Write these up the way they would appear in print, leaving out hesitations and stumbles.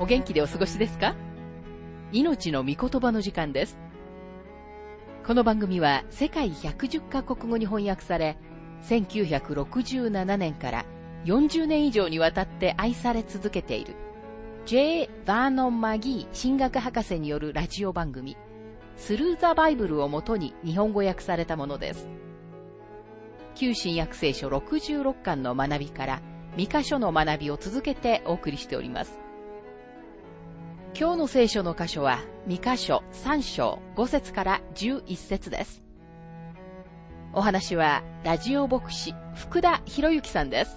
お元気でお過ごしですか？命の御言葉の時間です。この番組は世界110カ国語に翻訳され、1967年から40年以上にわたって愛され続けている J. バーノン・マギー神学博士によるラジオ番組スルー・ザ・バイブルをもとに日本語訳されたものです。旧新約聖書66巻の学びから2箇所の学びを続けてお送りしております。今日の聖書の箇所は2箇所3章5節から11節です。お話はラジオ牧師福田博之さんです。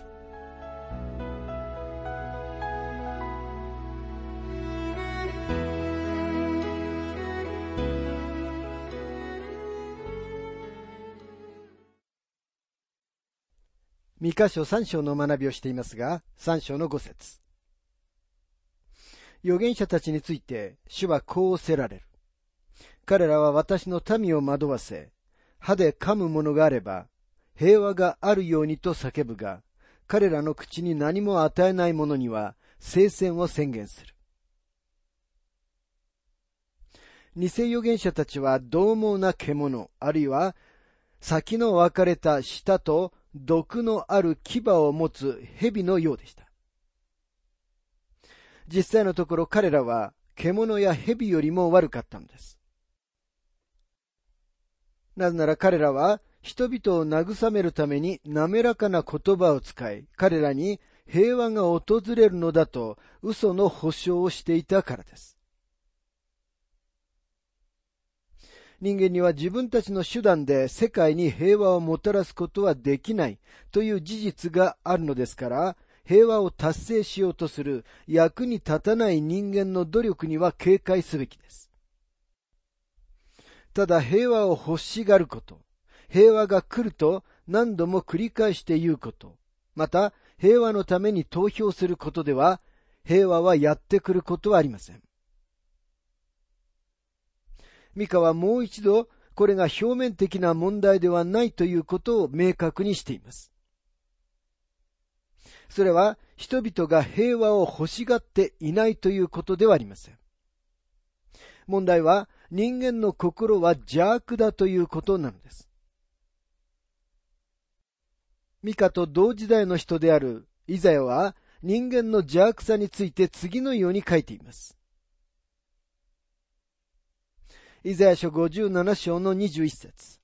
2箇所3章の学びをしていますが、3章の5節。預言者たちについて主はこう仰せられる。彼らは私の民を惑わせ、歯で噛むものがあれば、平和があるようにと叫ぶが、彼らの口に何も与えない者には、聖戦を宣言する。偽預言者たちは獰猛な獣、あるいは、先の分かれた舌と毒のある牙を持つ蛇のようでした。実際のところ彼らは獣や蛇よりも悪かったのです。なぜなら彼らは人々を慰めるために滑らかな言葉を使い、彼らに平和が訪れるのだと嘘の保証をしていたからです。人間には自分たちの手段で世界に平和をもたらすことはできないという事実があるのですから、平和を達成しようとする役に立たない人間の努力には警戒すべきです。ただ平和を欲しがること、平和が来ると何度も繰り返して言うこと、また平和のために投票することでは平和はやってくることはありません。ミカはもう一度これが表面的な問題ではないということを明確にしています。それは人々が平和を欲しがっていないということではありません。問題は人間の心は邪悪だということなのです。ミカと同時代の人であるイザヤは人間の邪悪さについて次のように書いています。イザヤ書57章の21節。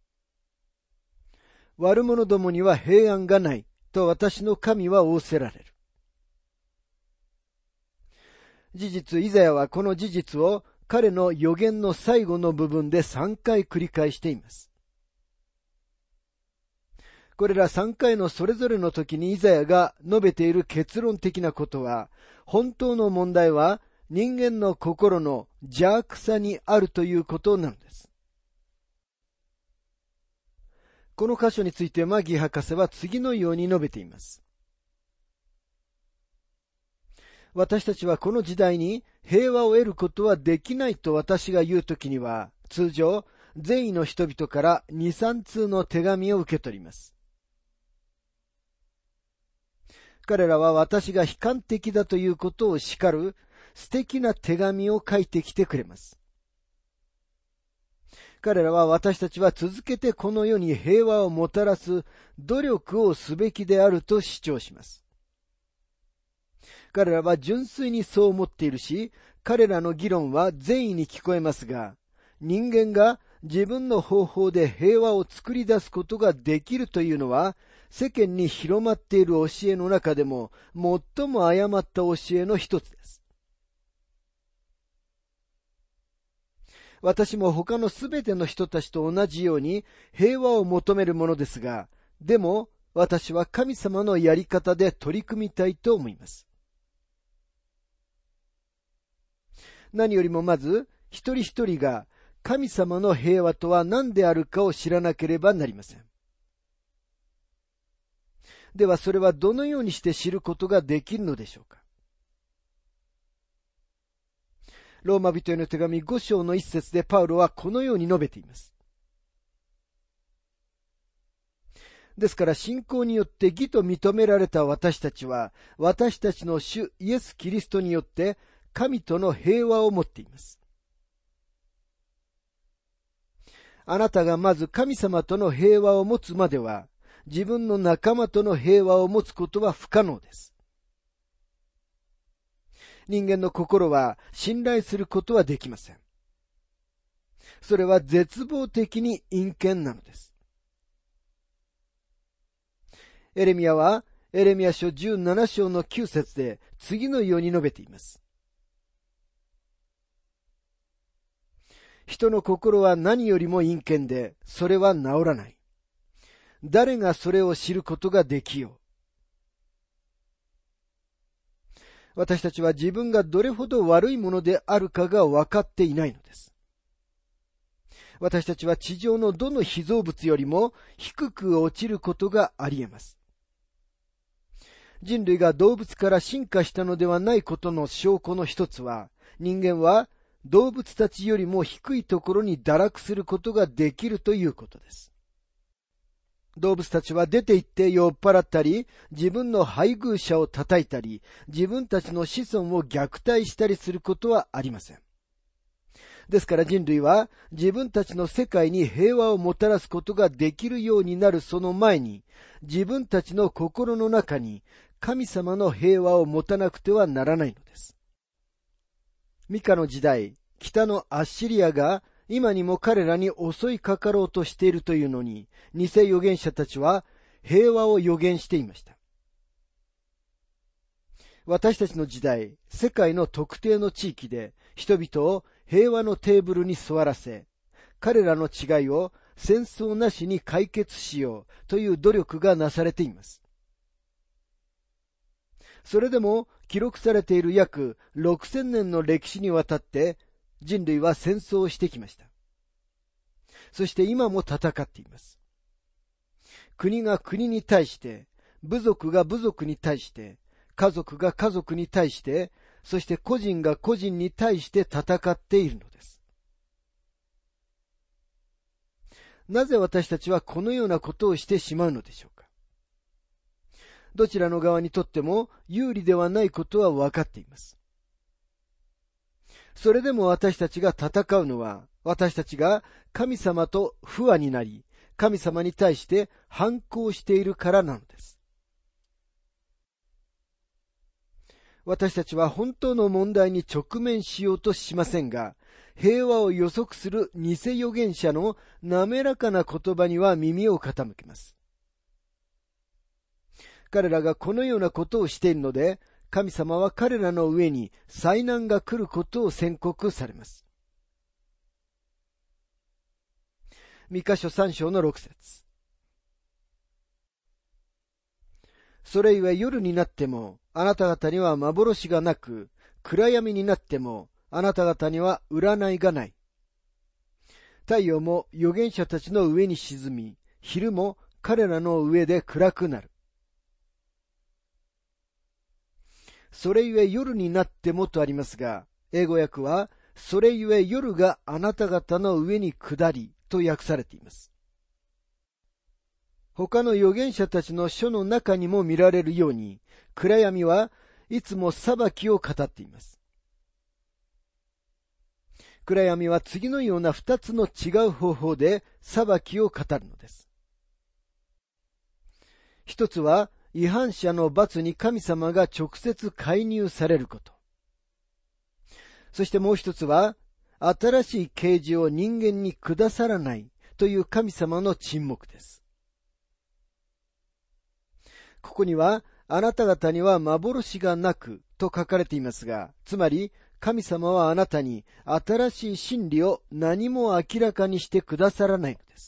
悪者どもには平安がないと私の神は仰せられる。事実、イザヤはこの事実を彼の預言の最後の部分で3回繰り返しています。これら3回のそれぞれの時にイザヤが述べている結論的なことは、本当の問題は人間の心の邪悪さにあるということなのです。この箇所についてマギー博士は次のように述べています。私たちはこの時代に平和を得ることはできないと私が言うときには、通常、善意の人々から2、3通の手紙を受け取ります。彼らは私が悲観的だということを叱る素敵な手紙を書いてきてくれます。彼らは私たちは続けてこの世に平和をもたらす努力をすべきであると主張します。彼らは純粋にそう思っているし、彼らの議論は善意に聞こえますが、人間が自分の方法で平和を作り出すことができるというのは、世間に広まっている教えの中でも最も誤った教えの一つです。私も他のすべての人たちと同じように平和を求めるものですが、でも私は神様のやり方で取り組みたいと思います。何よりもまず、一人一人が神様の平和とは何であるかを知らなければなりません。ではそれはどのようにして知ることができるのでしょうか。ローマ人への手紙5章の1節でパウロはこのように述べています。ですから信仰によって義と認められた私たちは、私たちの主イエス・キリストによって神との平和を持っています。あなたがまず神様との平和を持つまでは、自分の仲間との平和を持つことは不可能です。人間の心は信頼することはできません。それは絶望的に陰険なのです。エレミヤはエレミヤ書17章の9節で次のように述べています。人の心は何よりも陰険で、それは治らない。誰がそれを知ることができよう。私たちは自分がどれほど悪いものであるかが分かっていないのです。私たちは地上のどの被造物よりも低く落ちることがあり得ます。人類が動物から進化したのではないことの証拠の一つは、人間は動物たちよりも低いところに堕落することができるということです。動物たちは出て行って酔っ払ったり、自分の配偶者を叩いたり、自分たちの子孫を虐待したりすることはありません。ですから人類は自分たちの世界に平和をもたらすことができるようになるその前に、自分たちの心の中に神様の平和を持たなくてはならないのです。ミカの時代、北のアッシリアが今にも彼らに襲いかかろうとしているというのに、偽預言者たちは平和を預言していました。私たちの時代、世界の特定の地域で人々を平和のテーブルに座らせ、彼らの違いを戦争なしに解決しようという努力がなされています。それでも記録されている約6000年の歴史にわたって人類は戦争をしてきました。そして今も戦っています。国が国に対して、部族が部族に対して、家族が家族に対して、そして個人が個人に対して戦っているのです。なぜ私たちはこのようなことをしてしまうのでしょうか。どちらの側にとっても有利ではないことは分かっています。それでも私たちが戦うのは、私たちが神様と不和になり、神様に対して反抗しているからなのです。私たちは本当の問題に直面しようとしませんが、平和を予測する偽預言者の滑らかな言葉には耳を傾けます。彼らがこのようなことをしているので、神様は彼らの上に災難が来ることを宣告されます。ミカ書3章の6節。それゆえ夜になってもあなた方には幻がなく、暗闇になってもあなた方には占いがない。太陽も預言者たちの上に沈み、昼も彼らの上で暗くなる。それゆえ夜になってもとありますが、英語訳は、それゆえ夜があなた方の上に下りと訳されています。他の預言者たちの書の中にも見られるように、暗闇はいつも裁きを語っています。暗闇は次のような二つの違う方法で裁きを語るのです。一つは、違反者の罰に神様が直接介入されること。そしてもう一つは、新しい啓示を人間にくださらないという神様の沈黙です。ここには、あなた方には幻がなくと書かれていますが、つまり神様はあなたに新しい真理を何も明らかにしてくださらないのです。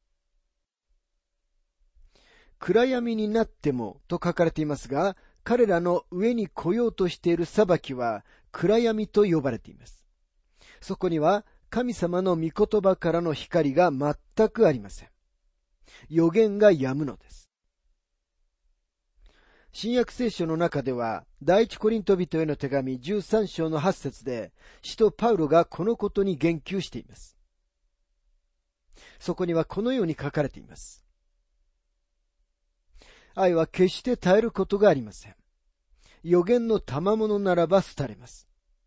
暗闇になってもと書かれていますが、彼らの上に来ようとしている裁きは暗闇と呼ばれています。そこには神様の御言葉からの光が全くありません。預言が止むのです。新約聖書の中では、第一コリント人への手紙13章の8節で、使徒パウロがこのことに言及しています。そこにはこのように書かれています。愛は決して絶えることがありません。預言の賜物ならば廃れます。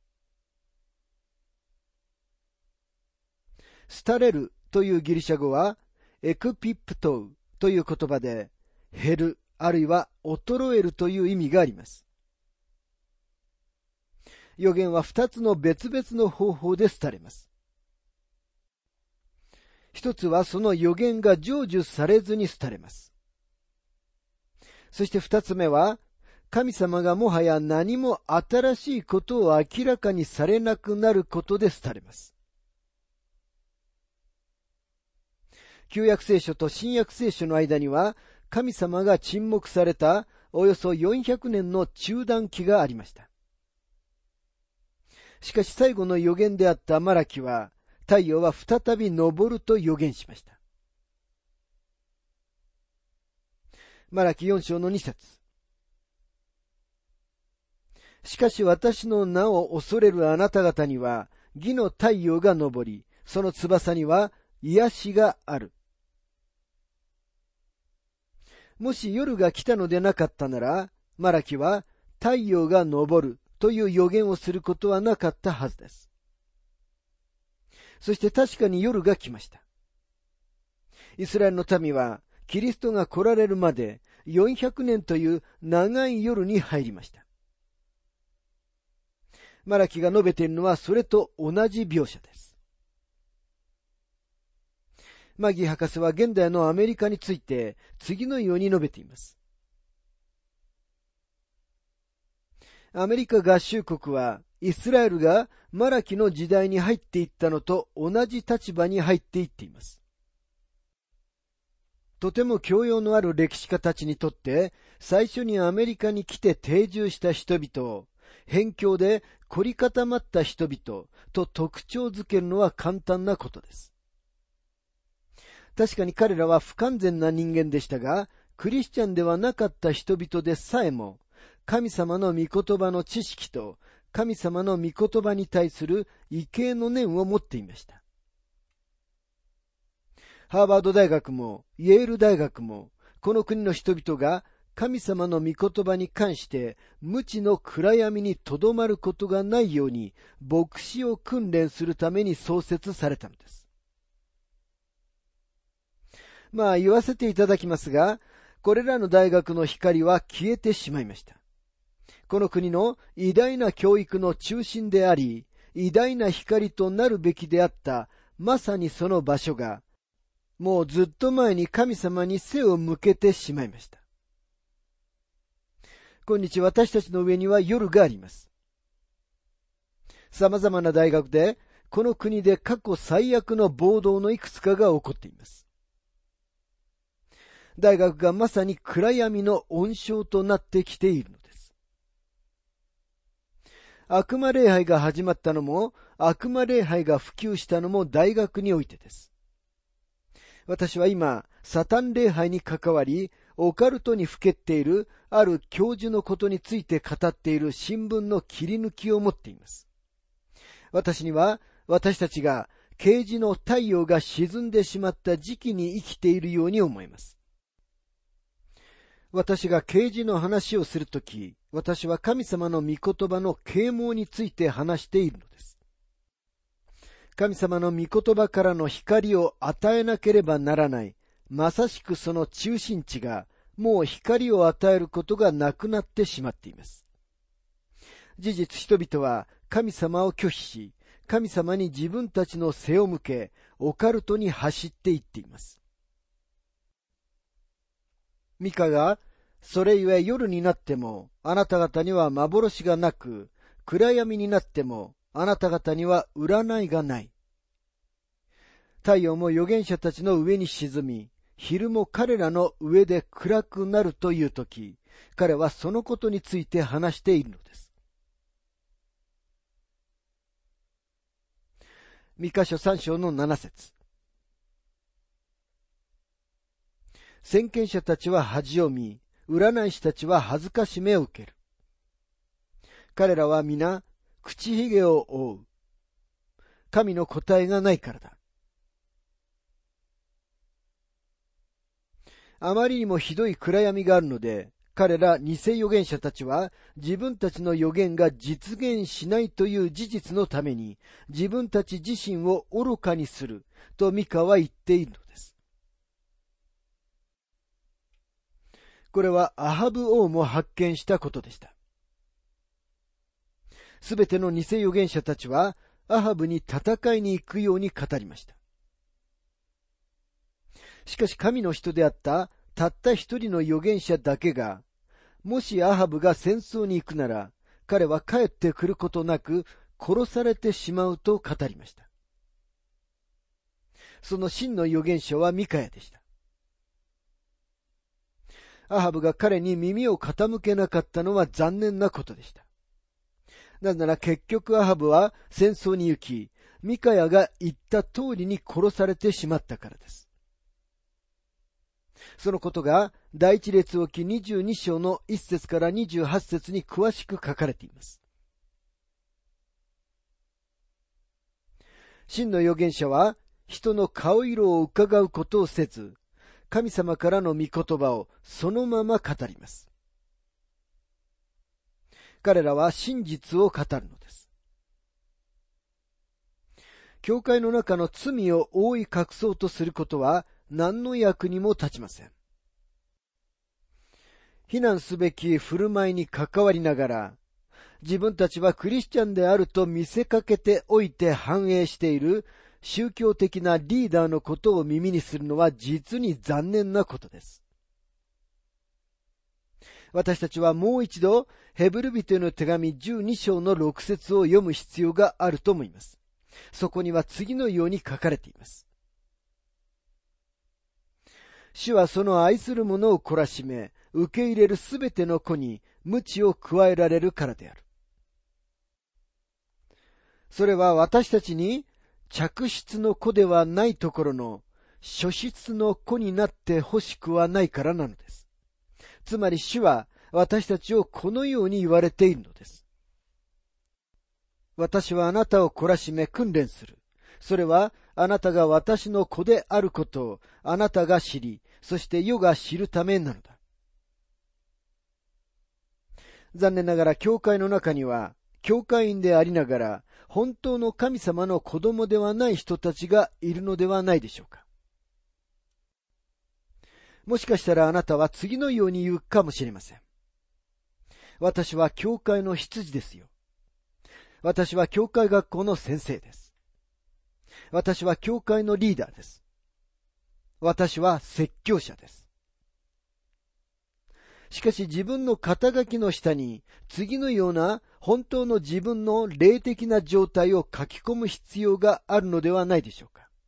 廃れるというギリシャ語は、エクピプトウという言葉で、減る、あるいは衰えるという意味があります。預言は2つの別々の方法で廃れます。一つはその預言が成就されずに廃れます。そして2つ目は、神様がもはや何も新しいことを明らかにされなくなることで廃れます。旧約聖書と新約聖書の間には、神様が沈黙されたおよそ400年の中断期がありました。しかし最後の預言であったマラキは、太陽は再び昇ると預言しました。マラキ4章の2節。しかし私の名を恐れるあなた方には、義の太陽が昇り、その翼には癒しがある。もし夜が来たのでなかったなら、マラキは太陽が昇るという予言をすることはなかったはずです。そして確かに夜が来ました。イスラエルの民はキリストが来られるまで400年という長い夜に入りました。マラキが述べているのはそれと同じ描写です。マギー博士は現代のアメリカについて次のように述べています。アメリカ合衆国はイスラエルがマラキの時代に入っていったのと同じ立場に入っていっています。とても教養のある歴史家たちにとって最初にアメリカに来て定住した人々を辺境で凝り固まった人々と特徴づけるのは簡単なことです。確かに彼らは不完全な人間でしたが、クリスチャンではなかった人々でさえも、神様の御言葉の知識と神様の御言葉に対する畏敬の念を持っていました。ハーバード大学もイェール大学も、この国の人々が神様の御言葉に関して無知の暗闇にとどまることがないように牧師を訓練するために創設されたのです。言わせていただきますが、これらの大学の光は消えてしまいました。この国の偉大な教育の中心であり、偉大な光となるべきであった、まさにその場所が、もうずっと前に神様に背を向けてしまいました。今日私たちの上には夜があります。様々な大学で、この国で過去最悪の暴動のいくつかが起こっています。大学がまさに暗闇の温床となってきているのです。悪魔礼拝が始まったのも、悪魔礼拝が普及したのも大学においてです。私は今、サタン礼拝に関わり、オカルトにふけっているある教授のことについて語っている新聞の切り抜きを持っています。私には、私たちが啓示の太陽が沈んでしまった時期に生きているように思います。私が啓示の話をするとき、私は神様の御言葉の啓蒙について話しているのです。神様の御言葉からの光を与えなければならない、まさしくその中心地が、もう光を与えることがなくなってしまっています。事実、人々は神様を拒否し、神様に自分たちの背を向け、オカルトに走っていっています。ミカが、それゆえ夜になってもあなた方には幻がなく、暗闇になってもあなた方には占いがない。太陽も預言者たちの上に沈み、昼も彼らの上で暗くなるというとき、彼はそのことについて話しているのです。ミカ書3章の7節。先見者たちは恥を見、占い師たちは恥ずかしめを受ける。彼らは皆、口ひげを覆う。神の答えがないからだ。あまりにもひどい暗闇があるので、 彼ら偽預言者たちは自分たちの預言が実現しないという事実のために自分たち自身を愚かにするとミカは言っているのです。これはアハブ王も発見したことでした。すべての偽預言者たちはアハブに戦いに行くように語りました。しかし神の人であったたった一人の預言者だけが、もしアハブが戦争に行くなら、彼は帰ってくることなく殺されてしまうと語りました。その真の預言者はミカヤでした。アハブが彼に耳を傾けなかったのは残念なことでした。なぜなら結局アハブは戦争に行き、ミカヤが言った通りに殺されてしまったからです。そのことが第一列王記22章の1節から28節に詳しく書かれています。真の預言者は人の顔色を伺うことをせず、神様からの御言葉をそのまま語ります。彼らは真実を語るのです。教会の中の罪を覆い隠そうとすることは何の役にも立ちません。非難すべき振る舞いに関わりながら、自分たちはクリスチャンであると見せかけておいて反映している宗教的なリーダーのことを耳にするのは実に残念なことです。私たちはもう一度ヘブル人への手紙12章の6節を読む必要があると思います。そこには次のように書かれています。主はその愛する者を懲らしめ、受け入れるすべての子に鞭を加えられるからである。それは私たちに嫡出の子ではないところの初出の子になってほしくはないからなのです。つまり主は私たちをこのように言われているのです。私はあなたを懲らしめ訓練する。それはあなたが私の子であることをあなたが知り、そして世が知るためなのだ。残念ながら教会の中には、教会員でありながら、本当の神様の子供ではない人たちがいるのではないでしょうか。もしかしたらあなたは次のように言うかもしれません。私は教会の羊ですよ。私は教会学校の先生です。私は教会のリーダーです。私は説教者です。しかし自分の肩書きの下に次のような本当の自分の霊的な状態を書き込む必要があるのではないでしょうか。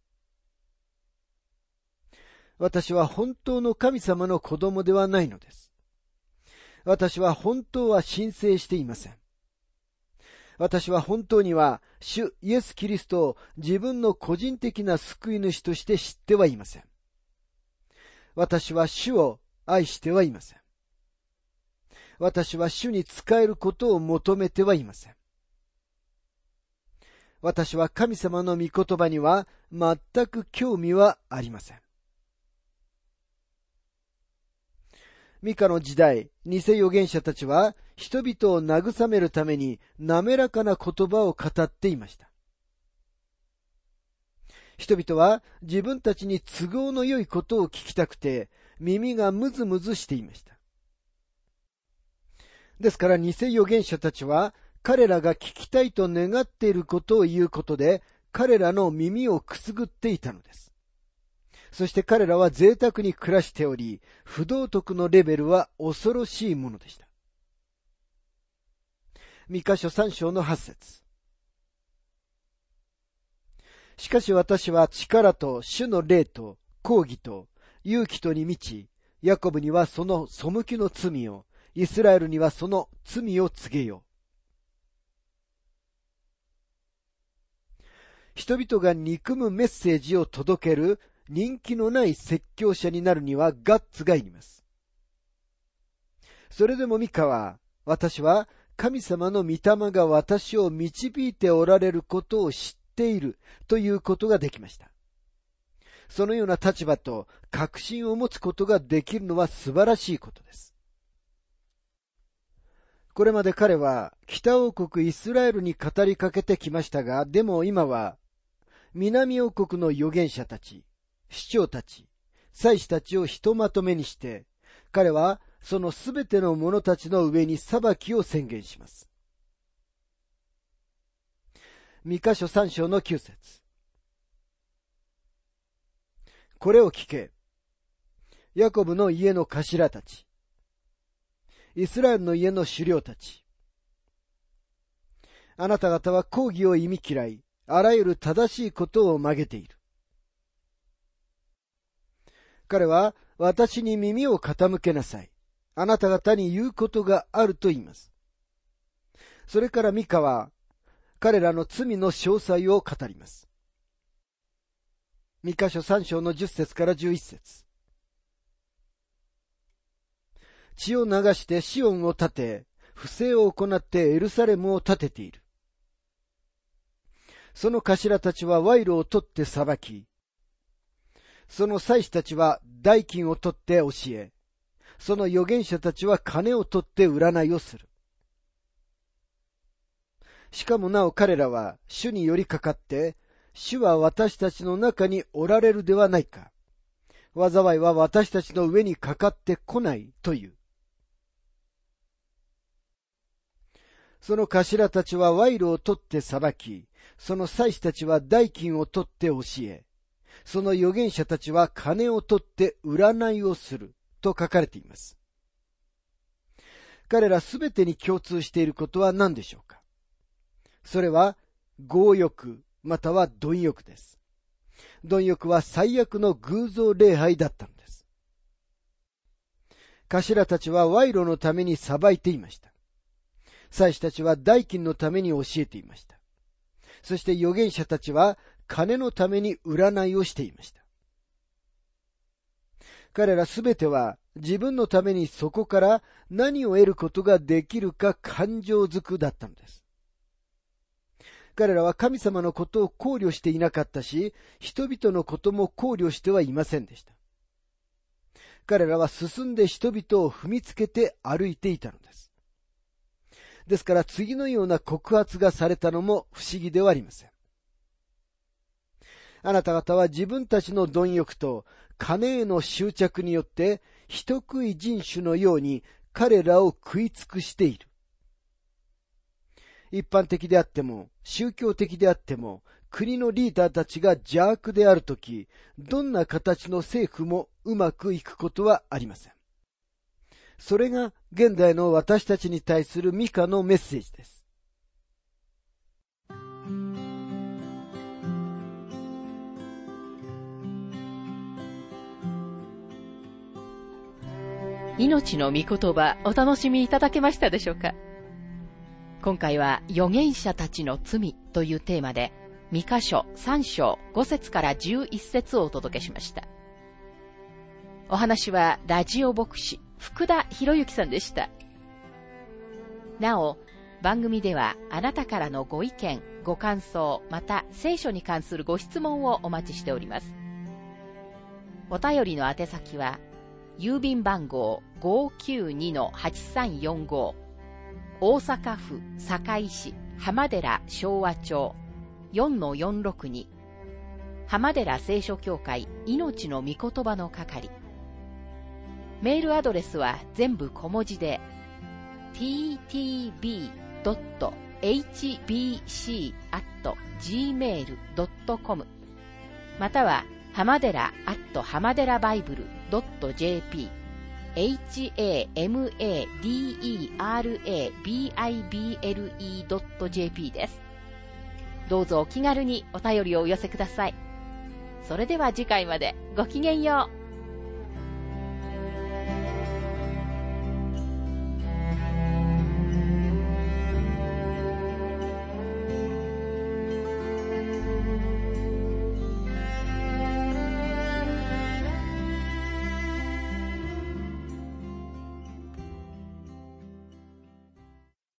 私は本当の神様の子供ではないのです。私は本当は申請していません。私は本当には主イエス・キリストを自分の個人的な救い主として知ってはいません。私は主を愛してはいません。私は主に仕えることを求めてはいません。私は神様の御言葉には全く興味はありません。ミカの時代、偽預言者たちは人々を慰めるために滑らかな言葉を語っていました。人々は自分たちに都合の良いことを聞きたくて耳がムズムズしていました。ですから偽預言者たちは彼らが聞きたいと願っていることを言うことで彼らの耳をくすぐっていたのです。そして彼らは贅沢に暮らしており、不道徳のレベルは恐ろしいものでした。ミカ書3章の8節。しかし私は力と主の霊と公義と勇気とに満ち、ヤコブにはその背きの罪を、イスラエルにはその罪を告げよう。人々が憎むメッセージを届ける人気のない説教者になるにはガッツがいります。それでもミカは、私は神様の御霊が私を導いておられることを知っているということができました。そのような立場と確信を持つことができるのは素晴らしいことです。 これまで彼は北王国イスラエルに語りかけてきましたが、でも今は南王国の預言者たち、首長たち、祭司たちをひとまとめにして、彼はそのすべての者たちの上に裁きを宣言します。ミカ書3章の9節。これを聞け。ヤコブの家の頭たち。イスラエルの家の首領たち。あなた方は公義を忌み嫌い、あらゆる正しいことを曲げている。彼は私に耳を傾けなさい。あなた方に言うことがあると言います。それからミカは彼らの罪の詳細を語ります。ミカ書3章の10節から11節。血を流してシオンを立て、不正を行ってエルサレムを立てている。その頭たちは賄賂を取って裁き、その祭司たちは代金を取って教え、その預言者たちは金を取って占いをする。しかもなお彼らは主に寄りかかって、主は私たちの中におられるではないか。災いは私たちの上にかかってこないという。その頭たちは賄賂を取って裁き、その祭司たちは代金を取って教え、その預言者たちは金を取って占いをすると書かれています。彼らすべてに共通していることは何でしょうか。それは強欲または貪欲です。貪欲は最悪の偶像礼拝だったのです。頭たちは賄賂のために裁いていました。祭司たちは代金のために教えていました。そして預言者たちは金のために占いをしていました。彼らすべては自分のためにそこから何を得ることができるか感情づくだったのです。彼らは神様のことを考慮していなかったし、人々のことも考慮してはいませんでした。彼らは進んで人々を踏みつけて歩いていたのです。ですから次のような告発がされたのも不思議ではありません。あなた方は自分たちの貪欲と金への執着によって人食い人種のように彼らを食い尽くしている。一般的であっても宗教的であっても国のリーダーたちが邪悪であるとき、どんな形の政府もうまくいくことはありません。それが現代の私たちに対するミカのメッセージです。 命の御言葉、お楽しみいただけましたでしょうか。今回は預言者たちの罪というテーマで、ミカ書3章5節から11節をお届けしました。お話はラジオ牧師福田博之さんでした。なお、番組ではあなたからのご意見、ご感想、また聖書に関するご質問をお待ちしております。お便りの宛先は、郵便番号 592-8345 大阪府堺市浜寺昭和町 4-462 浜寺聖書協会命の御言葉の係。メールアドレスは全部小文字で ttb.hbc@gmail.com または浜寺浜寺バイブル.jp hamaderabible.jp です。どうぞお気軽にお便りをお寄せください。それでは次回までごきげんよう。